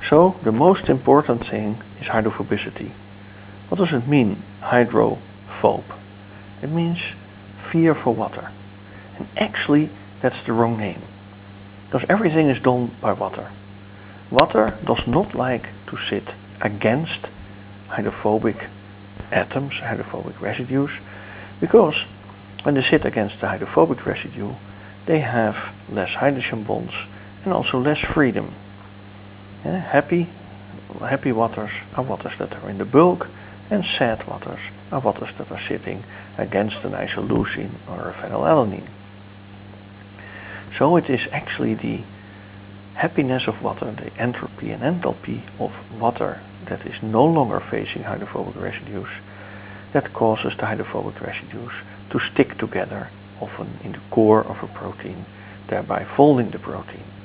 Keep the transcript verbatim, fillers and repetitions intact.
So the most important thing is hydrophobicity. What does it mean, hydrophobe? It means fear for water. And actually that's the wrong name. Because everything is done by water. Water does not like to sit against hydrophobic atoms, hydrophobic residues, because when they sit against the hydrophobic residue, they have less hydrogen bonds and also less freedom. Yeah, happy, happy waters are waters that are in the bulk, and sad waters are waters that are sitting against an isoleucine or a phenylalanine. So it is actually the happiness of water, the entropy and enthalpy of water that is no longer facing hydrophobic residues, that causes the hydrophobic residues to stick together, often in the core of a protein, thereby folding the protein.